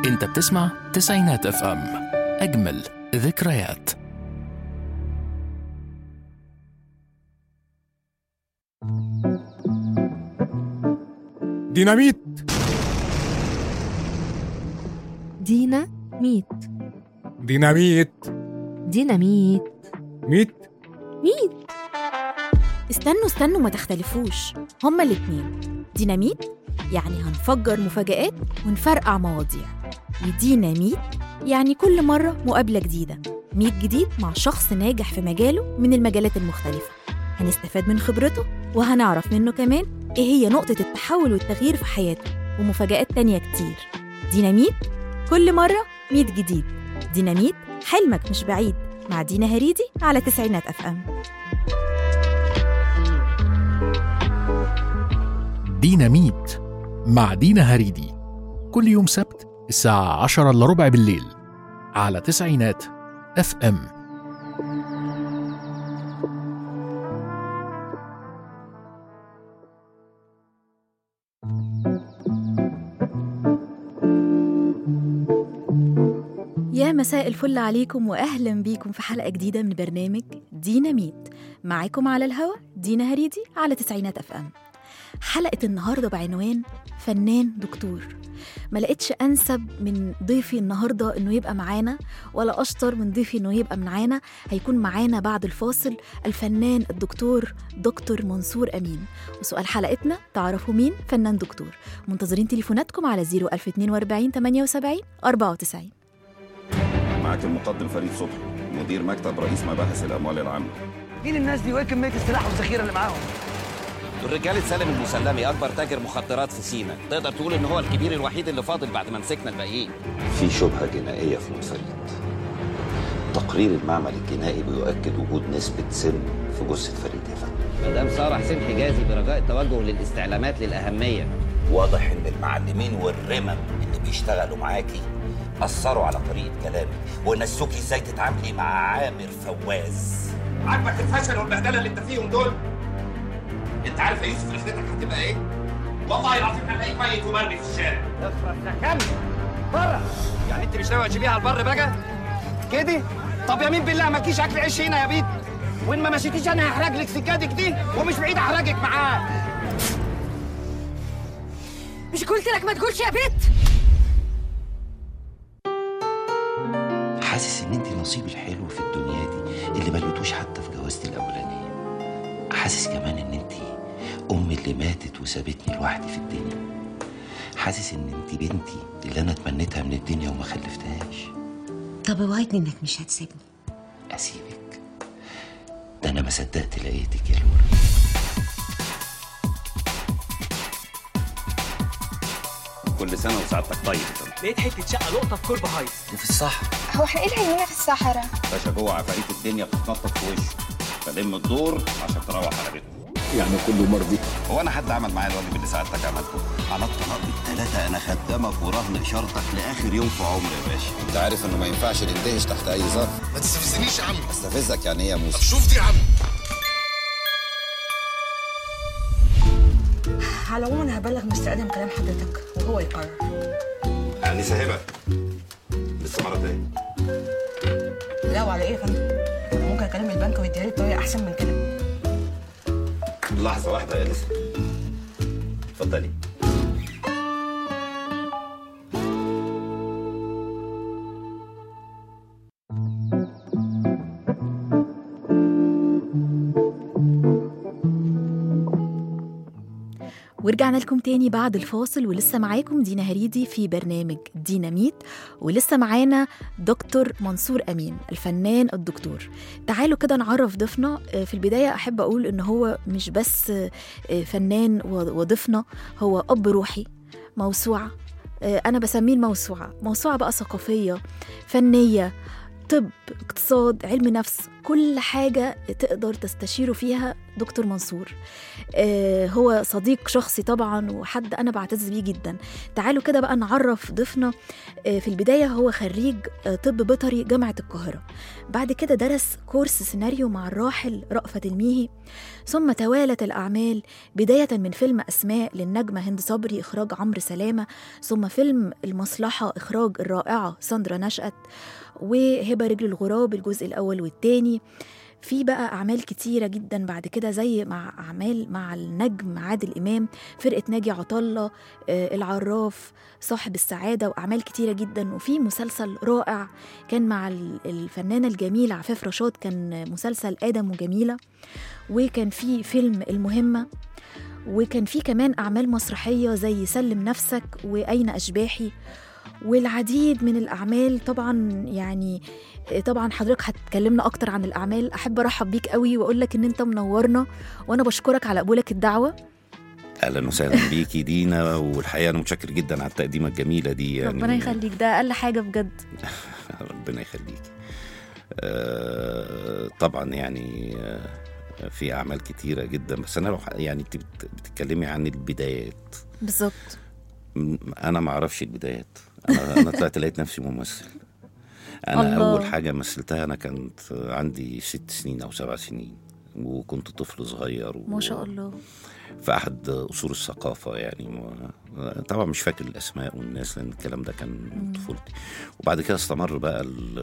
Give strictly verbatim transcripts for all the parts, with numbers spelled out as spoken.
انت بتسمع تسعينات اف ام، اجمل ذكريات. ديناميت دينا ميت ديناميت ديناميت ميت ميت. استنوا استنوا ما تختلفوش، هما الاتنين ديناميت يعني هنفجر مفاجآت ونفرقع مواضيع، وديناميت يعني كل مرة مقابلة جديدة، ميت جديد مع شخص ناجح في مجاله من المجالات المختلفة، هنستفاد من خبرته وهنعرف منه كمان إيه هي نقطة التحول والتغيير في حياته، ومفاجآت تانية كتير. ديناميت كل مرة ميت جديد. ديناميت حلمك مش بعيد، مع دينا هريدي على تسعينات أف أم. ديناميت مع دينا هريدي كل يوم سبت الساعة عشرة إلا ربع بالليل على تسعينات اف ام. يا مساء الفل عليكم وأهلا بيكم في حلقة جديدة من برنامج ديناميت. معاكم على الهوا دينا هريدي على تسعينات أف أم. حلقة النهاردة بعنوان فنان دكتور. ما لقيتش أنسب من ضيفي النهاردة إنه يبقى معانا، ولا أشطر من ضيفي إنه يبقى معانا. هيكون معانا بعد الفاصل الفنان الدكتور دكتور منصور أمين. وسؤال حلقتنا، تعرفوا مين فنان دكتور؟ منتظرين تليفوناتكم على صفر ألف واثنين وأربعين ثمانية وسبعين أربعة وتسعين. معاك المقدم فريد صبحي، مدير مكتب رئيس مباحث الأموال العامة. مين الناس دي وايه كمية السلاح والذخيرة اللي معاهم؟ دول رجالة سالم المسلمي، أكبر تاجر مخدرات في سينا. تقدر تقول إن هو الكبير الوحيد اللي فاضل بعد ما مسكنا الباقيين. في شبهة جنائية في منفرد. تقرير المعمل الجنائي بيؤكد وجود نسبة سم في جثة فريد يا فندم. مدام سارة حسين حجازي برجاء التوجه للاستعلامات للأهمية. واضح إن المعلمين والرمم اللي بيشتغلوا معاكي أثروا على طريقة كلامي ونسوكي إزاي تتعاملي مع عامر فواز. عاجبك الفشل والبهدلة اللي أنت فيهم دول؟ انت عارف يا يوسف اخرتك هتبقى ايه؟ والله العظيم هلاقيك ميت ومرمي في الشارع. اخرس يا كم بره. يعني انت مش ناوي تجيبيها على البر بقى؟ كده؟ طب يمين بالله مالكيش اكل عيش هنا يا بيت. وان ما مشيتيش انا هحرج لك سكادك دي، ومش بعيد احرجك معاه. مش قلت لك ما تقولش يا بيت؟ حاسس إن أنت نصيبي الحلو في الدنيا دي اللي ما لقيتوش حتى في جوازتي الأولانية. حاسس كمان إن أنت أمي اللي ماتت وسابتني لوحدي في الدنيا. حاسس إن أنت بنتي اللي أنا اتمنيتها من الدنيا وما خلفتهاش. طب اوعدني إنك مش هتسيبني. أسيبك؟ ده أنا ما صدقت لقيتك يا لورا. كل سنة وسعادتك طيب. لقيت حتة شقة لقطة في كوربة هايت. في الصحراء. هو احنا ايه اللي هينا في الصحراء؟ باشا جوه عفاريت الدنيا بتتنطط في وشه، فلم الدور عشان تروح على بيتك. يعني كله مرضي. هو أنا حد عمل معايا الواجب اللي سعادتك عملته؟ على الطلاق بالثلاثة أنا خدامك ورهن إشارتك لآخر يوم في عمري يا باشا. أنت عارف إنه ما ينفعش نندهش تحت أي ظرف. ما تستفزنيش يا عم. استفزك يعني إيه يا موسى؟ طب شوف دي يا عم. على العموم انا هبلغ مستقدم كلام حضرتك وهو يقرر. يعني ساهبة لسه مرة تاني. لا وعلى ايه يا فندم؟ انا ممكن اكلم البنك ويديها لي بطريقه احسن من كده. لحظة واحدة يا لسه. اتفضلي. ورجعنا لكم تاني بعد الفاصل، ولسه معاكم دينا هريدي في برنامج ديناميت، ولسه معانا دكتور منصور أمين الفنان الدكتور. تعالوا كده نعرف ضيفنا. في البداية أحب أقول إن هو مش بس فنان وضيفنا، هو أب روحي، موسوعة. أنا بسميه الموسوعة، موسوعة بقى ثقافية فنية طب، اقتصاد، علم نفس، كل حاجة تقدر تستشيره فيها دكتور منصور. آه هو صديق شخصي طبعا وحد أنا بعتز بيه جدا. تعالوا كده بقى نعرف ضيفنا. آه في البداية هو خريج آه طب بيطري جامعة القاهرة، بعد كده درس كورس سيناريو مع الراحل رأفت الميهي، ثم توالت الأعمال بداية من فيلم أسماء للنجمة هند صبري إخراج عمرو سلامة، ثم فيلم المصلحة إخراج الرائعة ساندرا نشأت، وهبة رجل الغراب الجزء الأول والتاني. في بقى أعمال كتيرة جدا بعد كده زي مع أعمال مع النجم عادل إمام، فرقة ناجي عطلة، آه العراف، صاحب السعادة، وأعمال كتيرة جدا. وفي مسلسل رائع كان مع الفنانة الجميلة عفاف رشاد، كان مسلسل آدم وجميلة، وكان في فيلم المهمة، وكان في كمان أعمال مسرحية زي سلم نفسك وأين أشباحي، والعديد من الأعمال. طبعا يعني طبعا حضرتك هتكلمنا أكتر عن الأعمال. أحب أرحب بيك قوي وأقول لك إن أنت منورنا، وأنا بشكرك على قبولك الدعوة. أهلا وسهلا بيكي دينا، والحقيقة أنا متشكر جدا على التقديمة الجميلة دي يعني. ربنا يخليك، ده أقل حاجة بجد. ربنا يخليك. آه طبعا يعني آه في أعمال كتيرة جدا، بس أنا يعني أنت بتتكلمي عن البدايات بالظبط. أنا ما أعرفش البدايات. أنا, أنا طلعت لقيت نفسي ممثل. أنا الله. أول حاجة مثلتها أنا كنت عندي ست سنين أو سبع سنين، وكنت طفل صغير و... ما شاء الله، في أحد أصول الثقافة يعني. طبعا مش فاكر الأسماء والناس لأن الكلام ده كان طفولتي. وبعد كده استمر بقى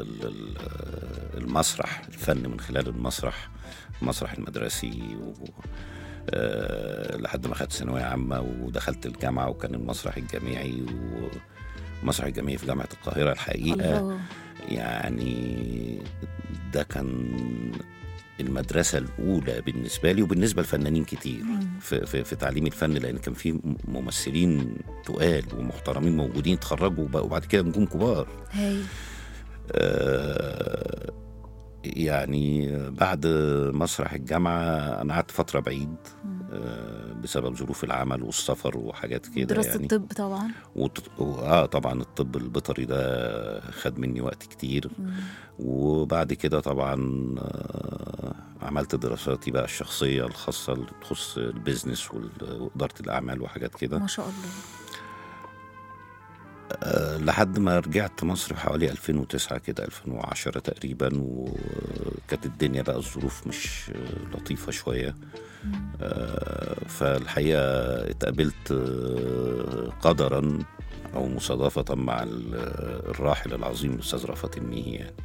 المسرح، الفن من خلال المسرح، المسرح المدرسي و... أه لحد ما خدت ثانوية عامة ودخلت الجامعة، وكان المسرح الجامعي والمسرح الجامعي في جامعة القاهرة الحقيقة الله. يعني ده كان المدرسة الأولى بالنسبة لي وبالنسبة لفنانين كتير في, في, في تعليم الفن، لأن كان في ممثلين تقال ومحترمين موجودين تخرجوا وبعد كده نجوم كبار. هاي. آه يعني بعد مسرح الجامعة أنا قعدت فترة بعيد آه بسبب ظروف العمل والسفر وحاجات كده دراسة يعني. الطب طبعا. وت... آه طبعا الطب البيطري ده خد مني وقت كتير. مم. وبعد كده طبعا آه عملت دراساتي بقى الشخصية الخاصة اللي تخص البيزنس وإدارة الأعمال وحاجات كده. ما شاء الله. أه لحد ما رجعت مصر حوالي ألفين وتسعة كده، ألفين وعشرة تقريبا، وكانت الدنيا بقى الظروف مش لطيفة شوية. أه فالحقيقة اتقابلت قدرا أو مصادفة مع الراحل العظيم الأستاذ رأفت الميهي يعني.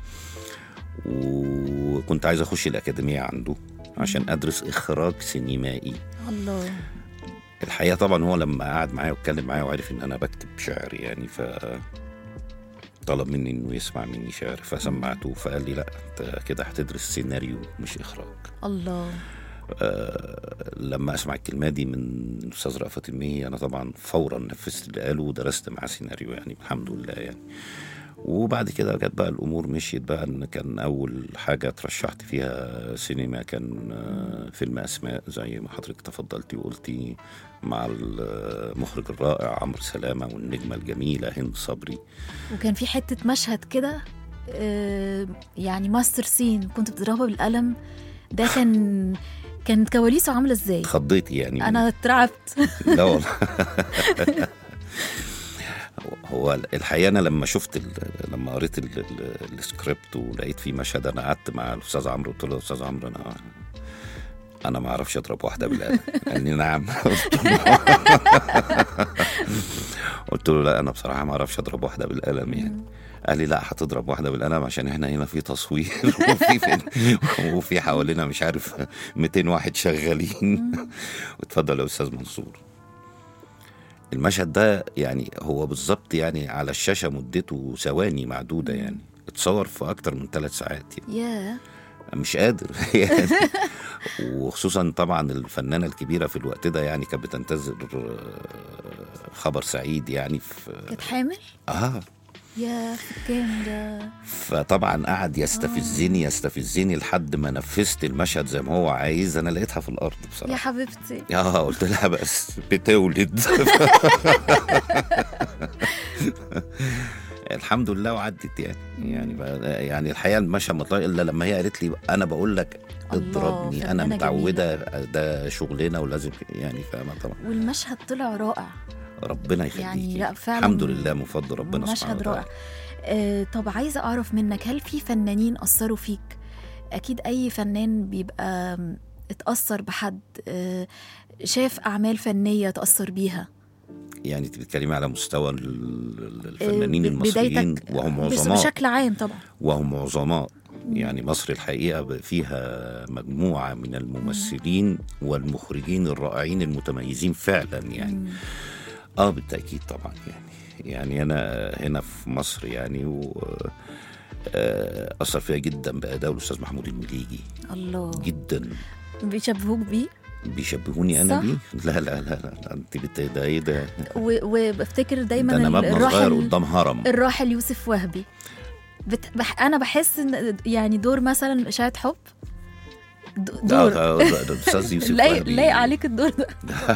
وكنت عايز أخش الأكاديمية عنده عشان أدرس إخراج سينمائي. الله. الحقيقة طبعا هو لما قعد معايا واتكلم معايا وعرف ان انا بكتب شعر يعني، فطلب مني انه يسمع مني شعر، فسمعته فقال لي لا انت كده هتدرس سيناريو مش اخراج. الله. آه لما اسمع الكلمة دي من الاستاذ رأفت الميهي انا طبعا فورا نفذت اللي قاله ودرست معاه سيناريو يعني الحمد لله يعني. وبعد كده جت بقى الامور مشيت بقى، ان كان اول حاجه ترشحت فيها سينما كان فيلم اسماء زي ما حضرتك تفضلتي وقلتي، مع المخرج الرائع عمرو سلامه والنجمه الجميله هند صبري. وكان في حته مشهد كده يعني ماستر سين كنت بتضربها بالقلم، ده كان كانت كواليسه عامله ازاي؟ اتخضيتي يعني؟ انا اترعبت. لا والله. هو الحقيقة أنا لما شفت لما قريت السكريبت ولقيت فيه مشهد، أنا قعدت مع الأستاذ عمرو قلت له أستاذ عمرو أنا أنا ما أعرفش أضرب واحدة بالقلم. قال لي نعم. قلت له لا أنا بصراحة ما أعرفش أضرب واحدة بالقلم يعني. قال لي لا هتضرب واحدة بالقلم عشان إحنا هنا في تصوير وفي فين وفي حوالينا مش عارف مئتين واحد شغالين. واتفضل يا أستاذ منصور. المشهد ده يعني هو بالظبط يعني على الشاشة مدته ثواني معدودة يعني، اتصور في أكتر من ثلاث ساعات يعني. yeah. مش قادر يعني. وخصوصا طبعا الفنانة الكبيرة في الوقت ده يعني كانت بتنتظر خبر سعيد يعني. في كانت حامل؟ اه يا في الكام ده. فطبعا قعد يستفزني يستفزني لحد ما نفذت المشهد زي ما هو عايز. انا لقيتها في الارض بصراحه يا حبيبتي. اه قلت لها بس بتولد. الحمد لله وعدت يعني. يعني يعني الحقيقه المشهد ما طلع الا لما هي قالت لي انا بقول لك اضربني، انا متعوده ده شغلنا ولازم يعني، فاهمه طبعا. والمشهد طلع رائع، ربنا يخليك يعني لا فعلا الحمد لله من فضل ربنا سبحانه وتعالى. مشهد رائع. آه طب عايزه اعرف منك، هل في فنانين اثروا فيك؟ اكيد اي فنان بيبقى اتاثر بحد، آه شاف اعمال فنيه تاثر بيها. يعني انت بتتكلمي على مستوى الفنانين المصريين وهم عظماء بشكل عام طبعا، وهم عظماء. يعني مصر الحقيقة فيها مجموعة من الممثلين والمخرجين الرائعين المتميزين فعلا يعني. مم. اه بالتأكيد طبعا يعني. يعني أنا هنا في مصر يعني و أثر فيها جدا بأداء الأستاذ محمود المليجي. الله. جدا. بيشبهوك بيه؟ بيشبهوني انا بيه؟ لا لا لا لا انت بت ده ايه ده؟ وبفتكر دايما انا مبنى صغير قدام هرم. الراحل يوسف وهبي بت... بح... انا بحس ان يعني دور مثلا اشاعة حب دور الاستاذ يوسف وهبي لايق عليك الدور ده.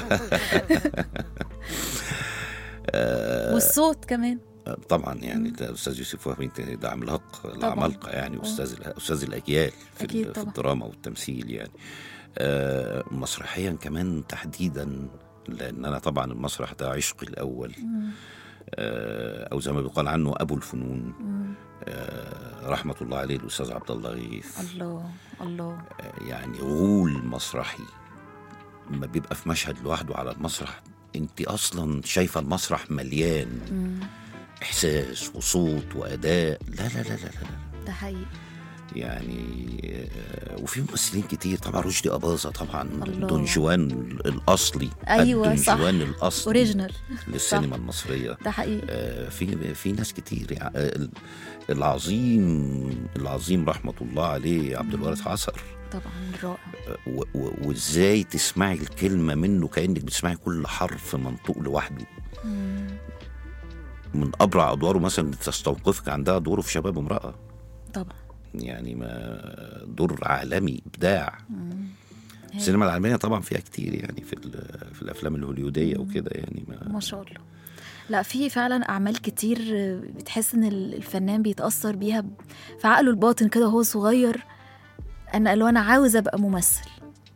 والصوت كمان طبعا يعني. الاستاذ يوسف وهبي ده عملاق العمالقه يعني، استاذ استاذ الاجيال في, في الدراما والتمثيل يعني. آه مسرحيا كمان تحديدا، لان انا طبعا المسرح ده عشقي الاول، آه او زي ما بيقال عنه ابو الفنون، آه رحمه الله عليه الاستاذ عبد الله غيث. الله الله. آه يعني غول مسرحي لما بيبقى في مشهد لوحده على المسرح، انت اصلا شايفه المسرح مليان مم. احساس وصوت واداء. لا لا لا لا لا ده حقيقي يعني. وفي ممثلين كتير طبعا، رشدي أباظة طبعا، دون جوان الأصلي. أيوة دون صح، جوان الأصلي أوريجينال للسينما المصرية. ده حقيقي. آه في في ناس كتير يعني. العظيم العظيم رحمة الله عليه عبد الوارث عصر طبعا رائع. وإزاي تسمعي الكلمة منه كأنك بتسمعي كل حرف منطوق لوحده. مم. من أبرع أدواره مثلا تستوقفك عندها دوره في شباب امرأة طبعا يعني، ما دور عالمي إبداع. السينما العالمية طبعا فيها كتير يعني في في الأفلام الهوليودية وكده يعني. ما, ما شاء الله. لا في فعلا أعمال كتير بتحس إن الفنان بيتأثر بيها في عقله الباطن كده وهو صغير، أنا لو أنا عاوز أبقى ممثل.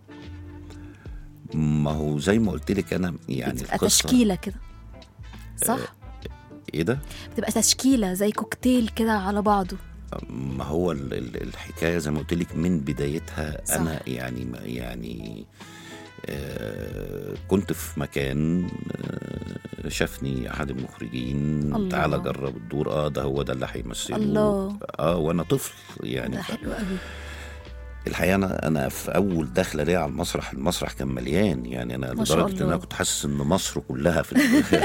ما هو زي ما قلت لك أنا يعني بتبقى تشكيلة كده صح؟ آه إيه ده؟ بتبقى تشكيلة زي كوكتيل كده على بعضه. ما هو الحكاية زي ما قلت لك من بدايتها صح. أنا يعني يعني آه كنت في مكان آه شافني أحد المخرجين، تعالى جرب الدور. آه ده هو ده اللي هيمثله. الله. آه وأنا طفل يعني. ده حلو قوي. الحقيقة أنا أنا في أول دخلة ليا على المسرح، المسرح كان مليان يعني. أنا لدرجة إن أنا كنت حاسس إن مصر كلها في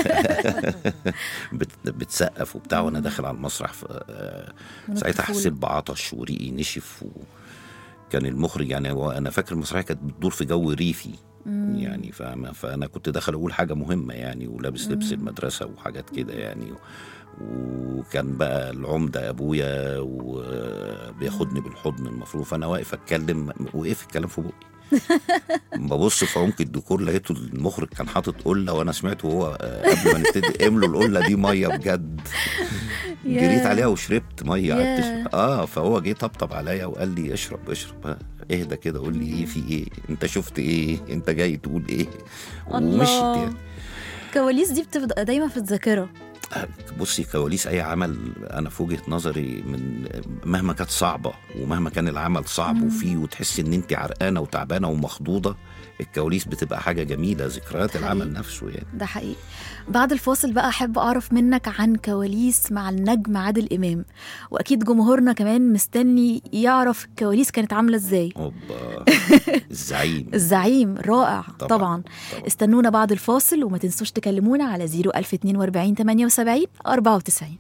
بتسقف وبتاع وأنا داخل على المسرح. ساعتها حسيت بعطش وريقي نشف. وكان المخرج يعني أنا فاكر المسرحية كانت بتدور في جو ريفي يعني، فأنا كنت داخل أقول حاجة مهمة يعني، ولابس لبس المدرسة وحاجات كده يعني. وكان بقى العمدة أبويا وبياخدني بالحضن المفروض، فأنا واقف أتكلم، وقف الكلام في بقي. ببص في عمق الديكور لقيته المخرج كان حاطط قلة، وأنا سمعته وهو قبل ما نبتدي املوا القلة دي مية بجد. جريت عليها وشربت مية. اه فهو جه طبطب عليا وقال لي اشرب اشرب اهدى كده، قول لي ايه في ايه، انت شفت ايه، انت جاي تقول ايه. ومشيت يعني. كواليس دي بتبقى دايما في الذاكرة. بصي كواليس اي عمل انا في وجهه نظري من مهما كانت صعبه ومهما كان العمل صعب مم. وفيه وتحسي ان انت عرقانه وتعبانه ومخضوضه، الكواليس بتبقى حاجه جميله، ذكريات العمل نفسه يعني. ده حقيقي. بعد الفاصل بقى احب اعرف منك عن كواليس مع النجم عادل امام، واكيد جمهورنا كمان مستني يعرف الكواليس كانت عامله ازاي. اوبا الزعيم الزعيم رائع طبعا, طبعا. طبعا. استنونا بعد الفاصل، وما تنسوش تكلمونا على صفر ألف واتنين وأربعين تمانية وسبعين أربعة وتسعين.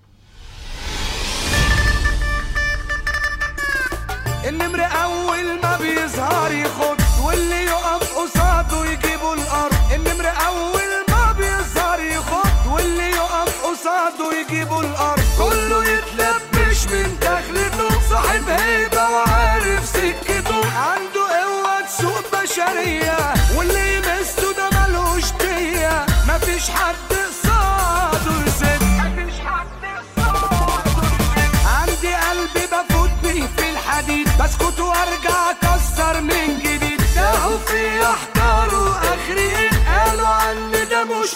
النمر اول ما بيظهر يخد، واللي يقف قصاده يجيبوا الارض. النمر اول ما بيظهر يخد، واللي يقف قصاده يجيبوا الارض. كله يتلبش من دخلته، صاحب هيبه وعارف سكته، عنده قوه تسوق بشريه، واللي يمسه ده ملوش ديه. مفيش حد قصاده يسد، مفيش حد قصاده.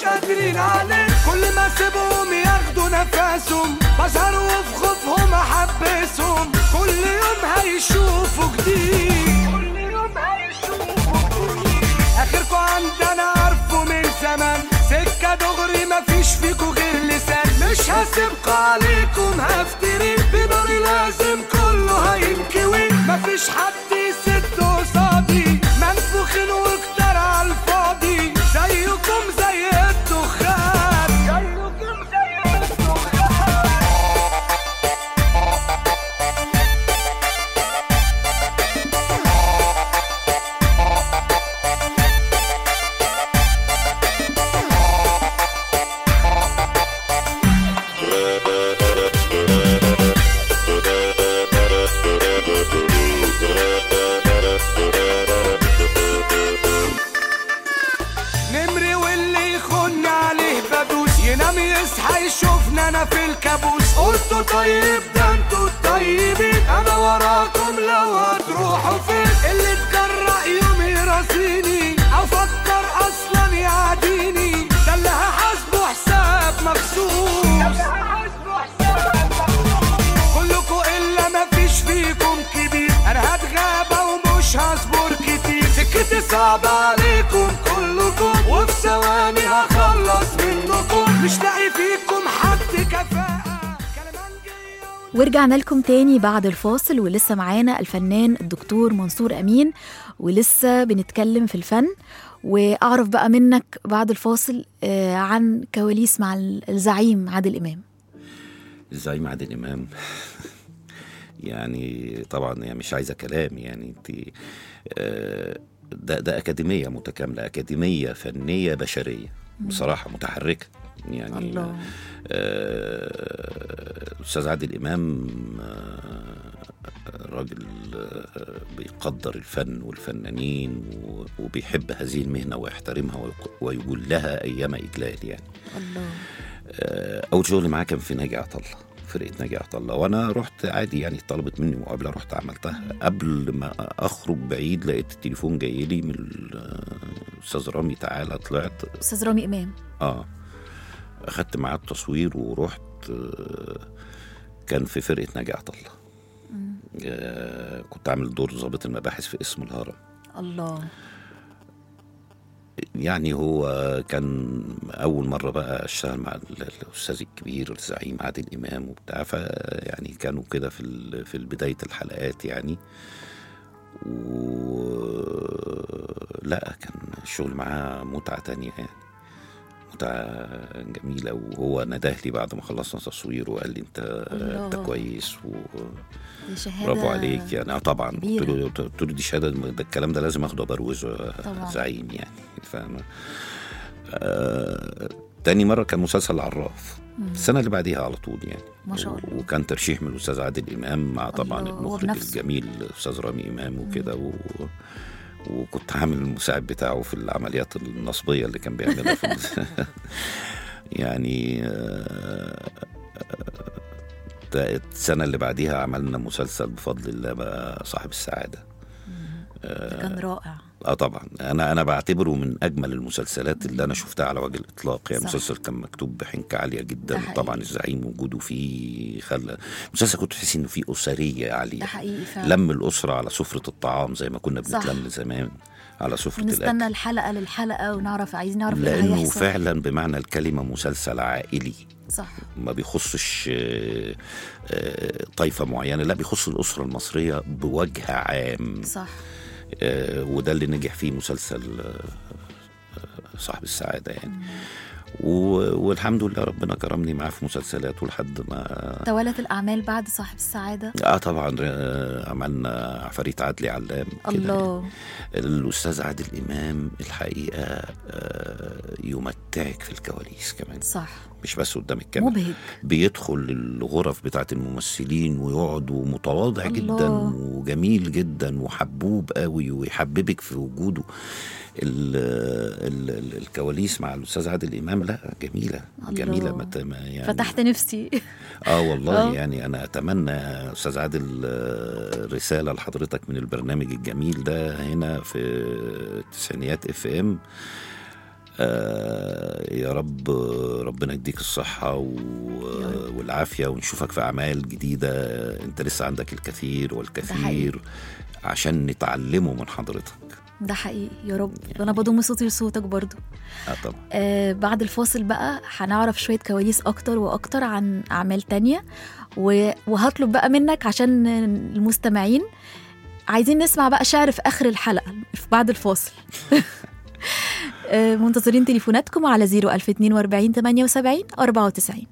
قادرين عليه. كل ما سيبهم ياخدوا نفسهم بشر وفي خوفهم احبسهم. كل يوم هيشوفوا جديد، كل يوم هيشوفوا جديد. اخركم عندنا عارفه من زمان، سكة دغري مفيش فيكوا غير لسان. مش هسيبكوا عليكم هفتري، بناري لازم كله هينكوي. مفيش حد يسد قصادي، منفوخين وكتر عالفاضي. زيكم زي الدخان، زيكم زي الدخان. نمري واللي يخن عليه بدوس، ينام يصحى يشوفنا انا في الكابوس. قلتوا طيب ده انتوا الطيبين، انا وراكم لو هتروحوا فين. اللي اتجرأ يوم يراسيني او فكر اصلا يعاديني، ده اللي هحاسبه حساب مخصوص. كلكوا الا مفيش فيكم كبير، انا هتغابى ومش هصبر كتير. سكتي صعبة عليكم كلكم، وفي ثواني هخلص منكم. مش لاقي فيكم حد كفاءة. ورجعنا لكم تاني بعد الفاصل، ولسه معانا الفنان الدكتور منصور أمين، ولسه بنتكلم في الفن. وأعرف بقى منك بعد الفاصل آه عن كواليس مع الزعيم عادل إمام. الزعيم عادل إمام يعني طبعا يعني مش عايزة كلام، يعني انت آه ده ده أكاديمية متكاملة، أكاديمية فنية بشرية بصراحة متحركة يعني. الله. آه الأستاذ عادل إمام آه راجل آه بيقدر الفن والفنانين وبيحب هذه المهنة ويحترمها ويقول لها أيما إجلال يعني. الله. آه أول شغل معاه كان في ناجي عطا الله، فرقة ناجي عطا الله، وأنا رحت عادي يعني، طلبت مني مقابلة رحت عملتها. قبل ما أخرج بعيد لقيت التليفون جاي لي من الأستاذ رامي، تعالى. طلعت أستاذ رامي إمام. آه أخدت معاه التصوير ورحت. آه كان في فرقة ناجي عطا الله. آه كنت عامل دور ضابط المباحث في اسم الهرم. الله. يعني هو كان أول مرة بقى أشتغل مع الأستاذ الكبير الزعيم عادل إمام وبتاع، فيعني كانوا كده في في بداية الحلقات يعني. ولا كان الشغل معاه متعة تانية يعني، متعة جميلة. وهو نداه لي بعد ما خلصنا تصوير وقال لي أنت أنت كويس برافو عليك يعني. اه طبعا قلت له قلت له دي شهاده، ده الكلام ده لازم اخده ابروزه زعيم يعني، فاهم. آه تاني مره كان مسلسل العراف السنه اللي بعديها على طول يعني، ما شاء الله. وكان ترشيح من الاستاذ عادل امام مع طبعا المخرج الجميل الاستاذ رامي امام وكده. و... وكنت عامل المساعد بتاعه في العمليات النصبيه اللي كان بيعملها في يعني. آه السنة اللي بعديها عملنا مسلسل بفضل الله بقى صاحب السعادة. آه كان رائع. اه طبعا انا انا بعتبره من اجمل المسلسلات اللي انا شفتها على وجه الاطلاق يعني. مسلسل كان مكتوب بحنكة عالية جدا، طبعا الزعيم وجوده فيه خلى مسلسل كنت تحس انه فيه اسرية عالية. ده حقيقي فعلا. لم الاسرة على سفرة الطعام زي ما كنا بنتلم زمان على سفرة الأكل. نستنى الحلقة للحلقة ونعرف، عايزين نعرف ايه اللي هيحصل، لأنه فعلا بمعنى الكلمة مسلسل عائلي. صح. ما بيخصش طائفة معينة، لا بيخص الأسرة المصرية بوجه عام. صح. وده اللي نجح فيه مسلسل صاحب السعادة يعني. والحمد لله ربنا كرمني معاه في مسلسلات ولحد ما توالت الأعمال بعد صاحب السعادة. اه طبعا عملنا عفاريت عدلي علام. الله. الأستاذ عادل إمام الحقيقة يمتعك في الكواليس كمان. صح. مش بس قدام الكاميرا، مبهج. بيدخل الغرف بتاعت الممثلين ويقعد ومتواضع الله. جدا وجميل جدا وحبوب قوي ويحببك في وجوده. ال ال ال الكواليس مع الأستاذ عادل إمام لا جميلة الله. جميلة مت... يعني فتحت نفسي. اه والله أوه. يعني أنا أتمنى أستاذ عادل رسالة لحضرتك من البرنامج الجميل ده هنا في التسعينيات اف ام. آه يا رب ربنا يديك الصحة والعافية، ونشوفك في أعمال جديدة. أنت لسه عندك الكثير والكثير عشان نتعلمه من حضرتك. ده حقيقي يا رب. يعني أنا بضم صوتي لصوتك برضو. آه طبعا. آه بعد الفاصل بقى هنعرف شوية كواليس أكتر وأكتر عن أعمال تانية، وهطلب بقى منك عشان المستمعين عايزين نسمع بقى شعر في آخر الحلقة بعد الفاصل. منتظرين تليفوناتكم على زيرو ألف اتنين وأربعين تمانية وسبعين أربعة وتسعين.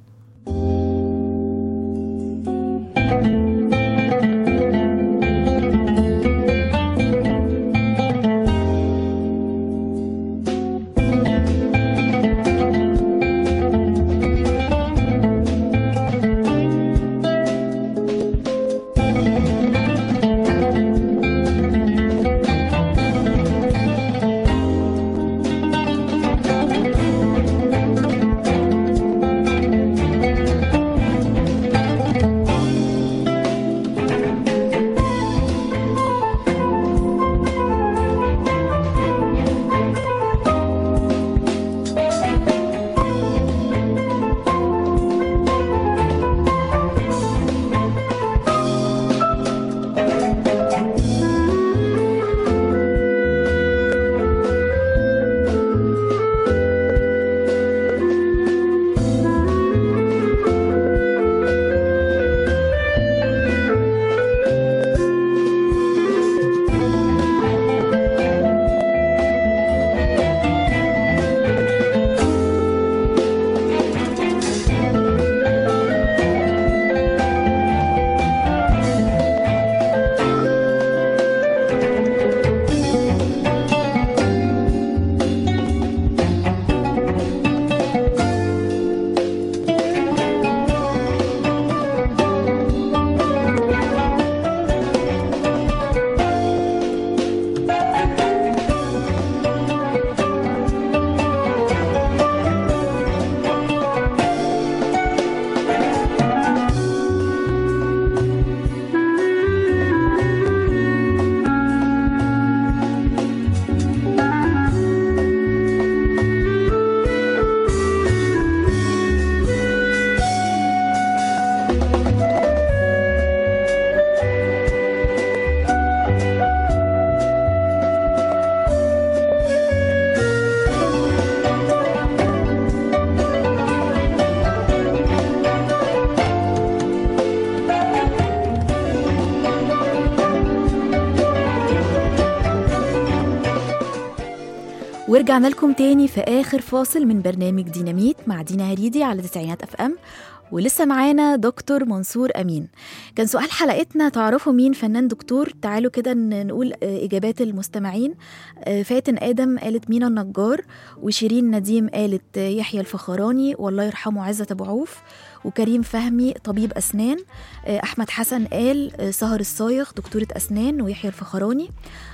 ورجعنا لكم تاني في آخر فاصل من برنامج ديناميت مع دينا هريدي على تسعينات أف أم، ولسه معانا دكتور منصور أمين. كان سؤال حلقتنا تعرفوا مين فنان دكتور؟ تعالوا كده نقول إجابات المستمعين. فاتن آدم قالت مينا النجار، وشيرين نديم قالت يحيى الفخراني والله يرحمه عزت أبو عوف، وكريم فهمي طبيب أسنان. أحمد حسن قال سهر الصايغ دكتورة أسنان ويحيى الفخراني.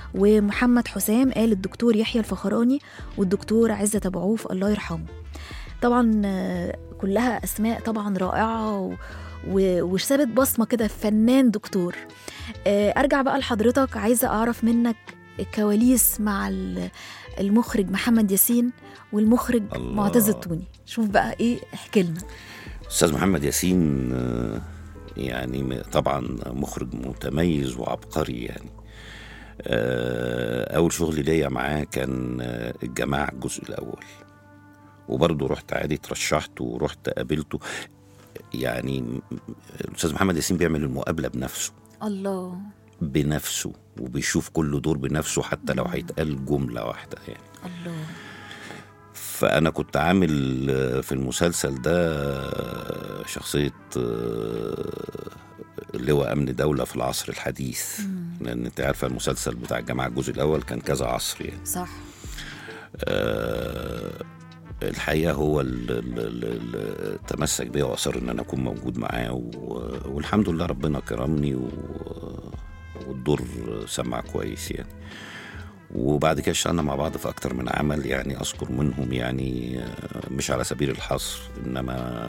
ومحمد حسام قال الدكتور يحيى الفخراني والدكتور عزت أبو عوف الله يرحمه. طبعا كلها أسماء طبعا رائعة وثابت بصمة كده فنان دكتور. أرجع بقى لحضرتك، عايزة أعرف منك الكواليس مع المخرج محمد ياسين والمخرج معتز التوني. شوف بقى إيه، احكي لنا. أستاذ محمد ياسين يعني طبعا مخرج متميز وعبقري. يعني أول شغل ليا معاه كان الجماعة الجزء الأول، وبرضه رحت عادي ترشحت ورحت قابلته. يعني الأستاذ محمد ياسين بيعمل المقابلة بنفسه، الله، بنفسه، وبيشوف كل دور بنفسه حتى لو هيتقال جملة واحدة يعني. الله. فأنا كنت عامل في المسلسل ده شخصية لواء أمن دولة في العصر الحديث، مم. لأن أنت عارفة المسلسل بتاع الجماعة الجزء الأول كان كذا عصر يعني. صح. أه الحقيقة هو اللي تمسك بيا وأصر إن أنا أكون موجود معاه، والحمد لله ربنا كرمني والدور سمع كويس يعني. وبعد كده اشتغلنا مع بعض في أكتر من عمل، يعني أذكر منهم يعني مش على سبيل الحصر، إنما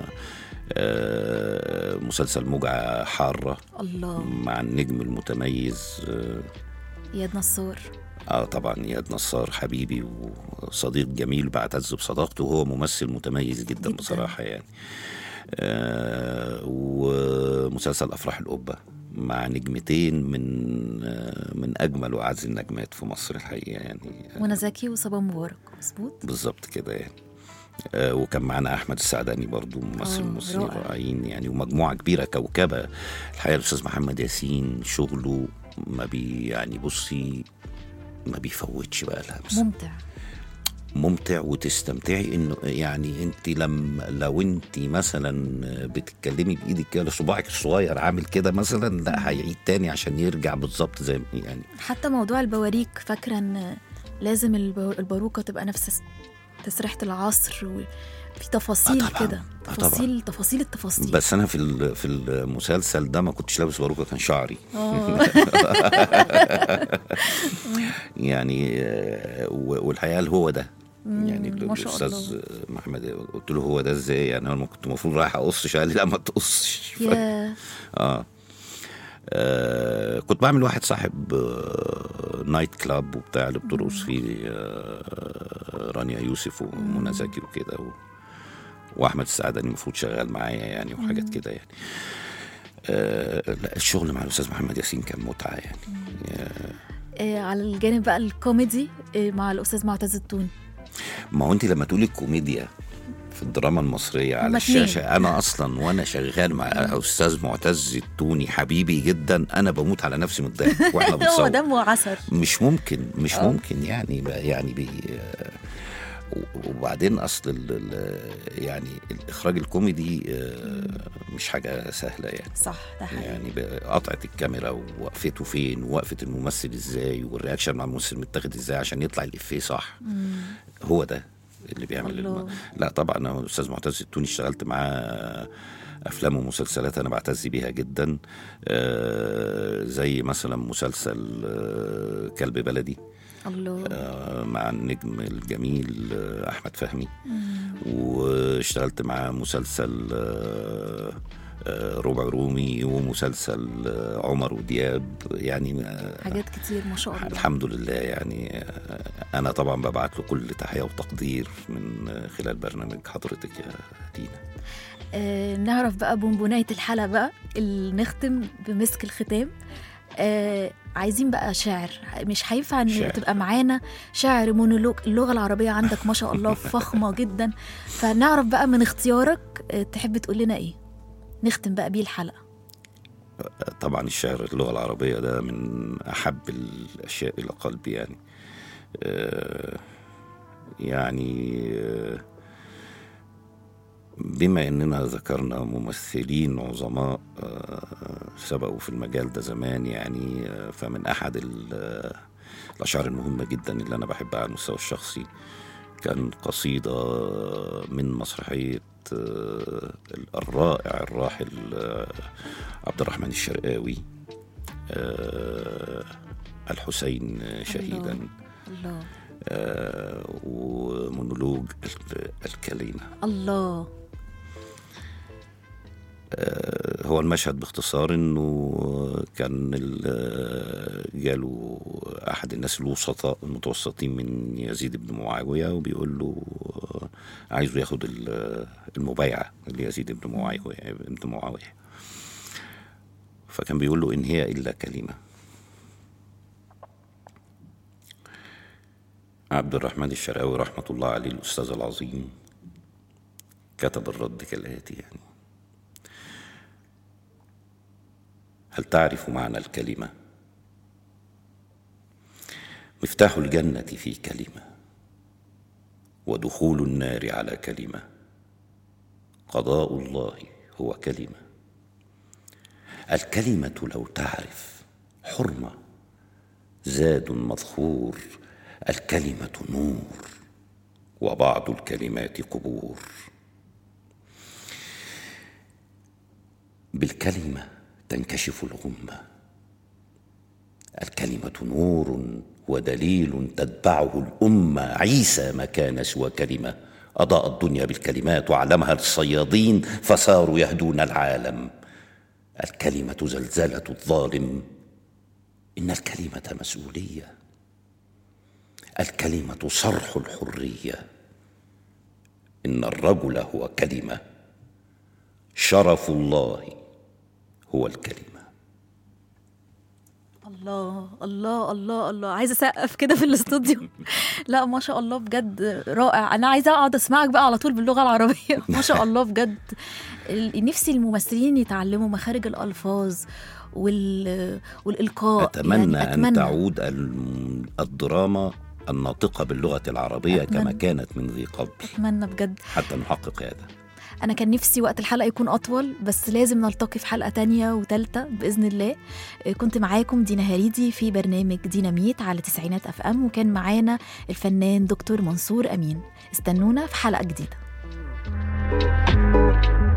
مسلسل موجة حارة الله، مع النجم المتميز إياد نصار. اه طبعا اياد نصار حبيبي وصديق جميل بعتز بصداقته، وهو ممثل متميز جدا, جداً. بصراحه يعني. آه ومسلسل افراح القبه مع نجمتين من آه من اجمل واعز النجمات في مصر الحقيقه يعني. منى زكي وصبا مبارك، مظبوط بالظبط كده يعني. آه وكان معنا احمد السعداني برضو ممثل ممثلين رائعين يعني، ومجموعه كبيره كوكبه الحقيقه. الاستاذ محمد ياسين شغله ما بي يعني بصي ما بيفوتش بقى الهمس، ممتع ممتع وتستمتعي. انه يعني انت لما لو انت مثلا بتتكلمي بايدك كده صباعك الصغير عامل كده مثلا، لا هيعيد تاني عشان يرجع بالظبط زي يعني. حتى موضوع البواريك، فاكره ان لازم الباروكه تبقى نفس تسريحه العصر وفي تفاصيل آه كده، تفاصيل آه تفاصيل التفاصيل. بس انا في في المسلسل ده ما كنتش لابس باروكه، كان شعري يعني. والحقيقه هو ده يعني الاستاذ محمد قلت له هو ده ازاي يعني؟ انا كنت المفروض رايح اقص، قال لي لا ما تقصش. ف... اه آه كنت بعمل واحد صاحب آه نايت كلاب وبتاع اللي بترقص فيه آه رانيا يوسف ومنى زكي وكده و... واحمد السعداني المفروض شغال معايا يعني وحاجات كده يعني. آه لا الشغل مع الاستاذ محمد ياسين كان متعه يعني. آه آه على الجانب بقى الكوميدي آه مع الاستاذ معتز التوني. ما هو انت لما تقولي الكوميديا في الدراما المصرية على الشاشة، أنا أصلا وأنا شغال مع أستاذ معتز التوني حبيبي جدا، أنا بموت على نفسي من الضحك وإحنا بنصور. هو دمه عسل، مش ممكن مش أوه. ممكن يعني يعني بي وبعدين أصل يعني الإخراج الكوميدي مش حاجة سهلة يعني. صح ده حقيقي. يعني قطعة الكاميرا ووقفته فين ووقفة الممثل إزاي والرياكشن مع الممثل متاخد إزاي عشان يطلع الإفيه صح. مم. هو ده اللي بيعمل الم... لا طبعا انا الاستاذ معتز التوني اشتغلت معاه افلام ومسلسلات انا بعتز بيها جدا. آه زي مثلا مسلسل آه كلب بلدي الله آه مع النجم الجميل آه احمد فهمي. مم. واشتغلت معاه مسلسل آه ربع رومي ومسلسل عمر ودياب يعني حاجات كتير ما شاء الله. الحمد لله يعني. أنا طبعا ببعت له كل تحية وتقدير من خلال برنامج حضرتك يا دينا. آه نعرف بقى بونبوناية الحلقة بقى اللي نختم بمسك الختام. آه عايزين بقى شعر، مش هينفع ان تبقى معانا شعر مونولوج. اللغة العربية عندك ما شاء الله فخمة جدا، فنعرف بقى من اختيارك آه تحب تقول لنا ايه نختم بقى بيه الحلقة. طبعا الشعر اللغة العربية ده من أحب الأشياء إلى قلبي يعني. آه يعني آه بما أننا ذكرنا ممثلين عظماء آه سبقوا في المجال ده زمان يعني، آه فمن أحد الأشعار المهمة جدا اللي أنا بحبها على المستوى الشخصي كان قصيدة من مسرحية الرائع الراحل عبد الرحمن الشرقاوي الحسين شهيدا. الله. الله. ومونولوج الكلمة. الله. هو المشهد باختصار انه كان جاله احد الناس الوسطاء المتوسطين من يزيد بن معاوية وبيقول له عايزه ياخد المبايعة ليزيد بن معاوية بن معاوية فكان بيقول له إن هي إلا كلمة. عبد الرحمن الشرقاوي رحمة الله عليه الأستاذ العظيم كتب الرد كالآتي يعني: هل تعرف معنى الكلمة؟ مفتاح الجنة في كلمة، ودخول النار على كلمة، قضاء الله هو كلمة. الكلمة لو تعرف حرمة، زاد مذخور، الكلمة نور، وبعض الكلمات قبور. بالكلمة تنكشف الغمة، الكلمة نور ودليل تتبعه الأمة. عيسى ما كان سوى كلمة، أضاء الدنيا بالكلمات وعلمها للصيادين فصاروا يهدون العالم. الكلمة زلزلة الظالم، إن الكلمة مسؤولية. الكلمة صرح الحرية. إن الرجل هو كلمة، شرف الله هو الكلمة. الله الله الله الله، عايزه اسقف كده في الاستوديو. لا ما شاء الله بجد رائع. انا عايزه اقعد اسمعك بقى على طول باللغه العربيه. ما شاء الله بجد. نفسي الممثلين يتعلموا مخارج الالفاظ وال... والالقاء. أتمنى, يعني أتمنى أن تعود الدراما الناطقة باللغة العربية أتمنى. كما كانت من ذي قبل. أتمنى بجد حتى نحقق هذا. أنا كان نفسي وقت الحلقة يكون أطول، بس لازم نلتقي في حلقة تانية وتالتة بإذن الله. كنت معاكم دينا هريدي في برنامج ديناميت على تسعينات أف أم، وكان معانا الفنان دكتور منصور أمين. استنونا في حلقة جديدة.